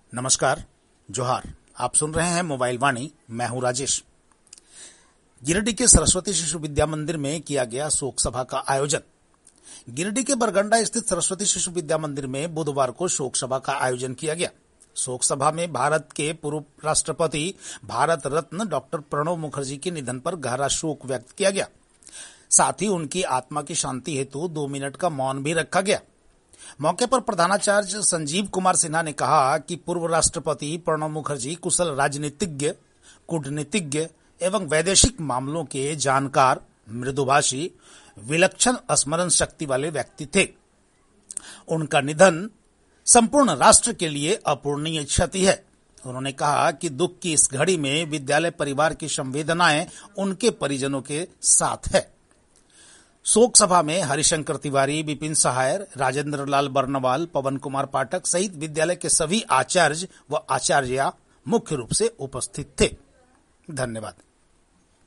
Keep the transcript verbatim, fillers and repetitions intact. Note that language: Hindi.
नमस्कार, जोहार। आप सुन रहे हैं मोबाइल वाणी। मैं हूं राजेश। गिरिडीह के सरस्वती शिशु विद्या मंदिर में किया गया शोक सभा का आयोजन। गिरिडीह के बरगंडा स्थित सरस्वती शिशु विद्या मंदिर में बुधवार को शोक सभा का आयोजन किया गया। शोक सभा में भारत के पूर्व राष्ट्रपति भारत रत्न डॉक्टर प्रणब मुखर्जी के निधन पर गहरा शोक व्यक्त किया गया। साथ ही उनकी आत्मा की शांति हेतु दो मिनट का मौन भी रखा गया। मौके पर प्रधानाचार्य संजीव कुमार सिन्हा ने कहा कि पूर्व राष्ट्रपति प्रणब मुखर्जी कुशल राजनीतिज्ञ, कूटनीतिज्ञ एवं वैदेशिक मामलों के जानकार, मृदुभाषी, विलक्षण स्मरण शक्ति वाले व्यक्ति थे। उनका निधन संपूर्ण राष्ट्र के लिए अपूरणीय क्षति है। उन्होंने कहा कि दुख की इस घड़ी में विद्यालय परिवार की संवेदनाएं उनके परिजनों के साथ है। शोक सभा में हरिशंकर तिवारी, विपिन सहाय, राजेंद्र लाल बर्नवाल, पवन कुमार पाठक सहित विद्यालय के सभी आचार्य व आचार्या मुख्य रूप से उपस्थित थे। धन्यवाद।